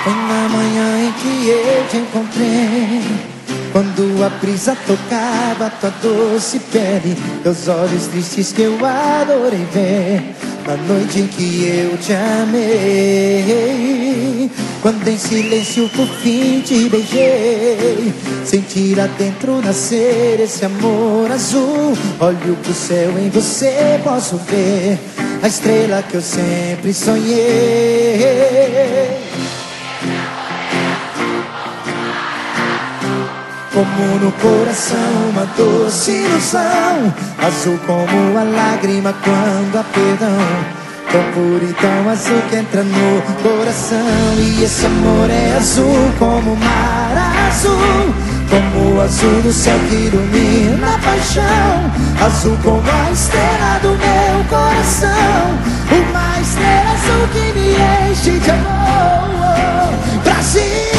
Foi na manhã em que eu te encontrei, quando a brisa tocava tua doce pele, teus olhos tristes que eu adorei ver. Na noite em que eu te amei, quando em silêncio por fim te beijei, senti lá dentro nascer esse amor azul. Olho pro céu, em você posso ver a estrela que eu sempre sonhei. Como no coração uma doce ilusão, azul como a lágrima quando há perdão, tão puro e tão azul que entra no coração. E esse amor é azul como o mar azul, como o azul do céu que ilumina a paixão, azul como a estrela do meu coração, uma estrela azul que me enche de amor. Brasil!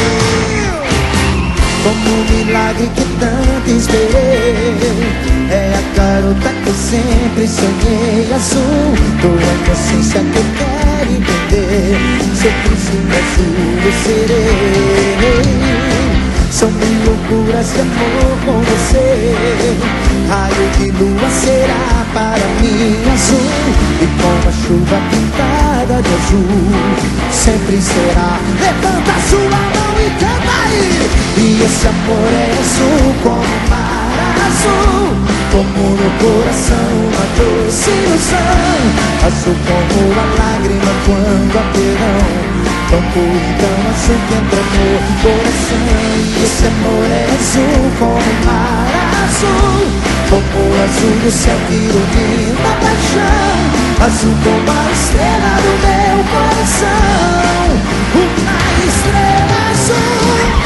Como um milagre que tanto esperei, é a garota que eu sempre sonhei, azul, tua inocência que eu quero entender. Seu príncipe azul eu serei. São mil loucuras de amor com você, raio de lua será para mim azul, e com a chuva pintada de azul sempre será. Levanta sua mão e canta aí. E esse amor é azul como o mar azul, como no coração uma doce ilusão, azul como a lágrima quando há perdão, tão puro e tão azul que entra no coração. E esse amor é azul como o mar azul, como o azul do céu que ilumina a paixão, azul como a estrela do meu coração, uma estrela azul.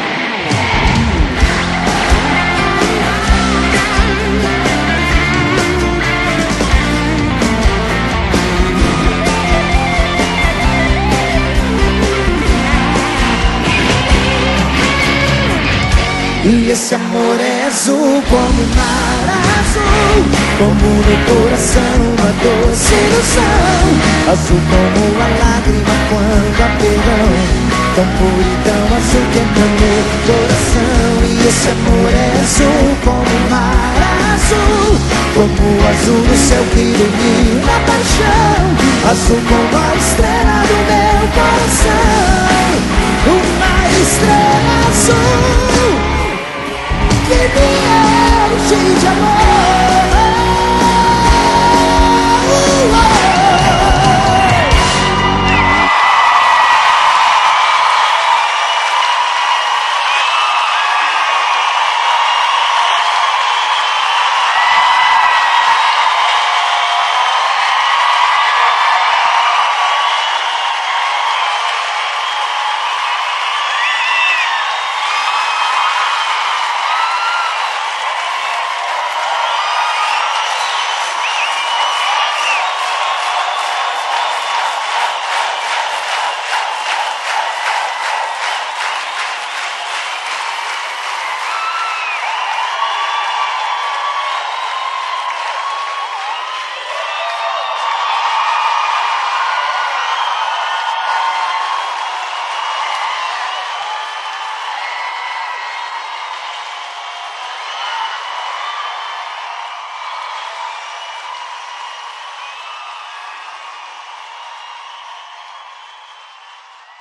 E esse amor é azul como o mar azul, como no coração uma doce ilusão, azul como a lágrima quando há perdão, tão puro e tão azul que entra no coração. E esse amor é azul como o mar azul, como o azul do céu que ilumina a paixão, azul como a estrela do meu coração, uma estrela azul que me enche de amor.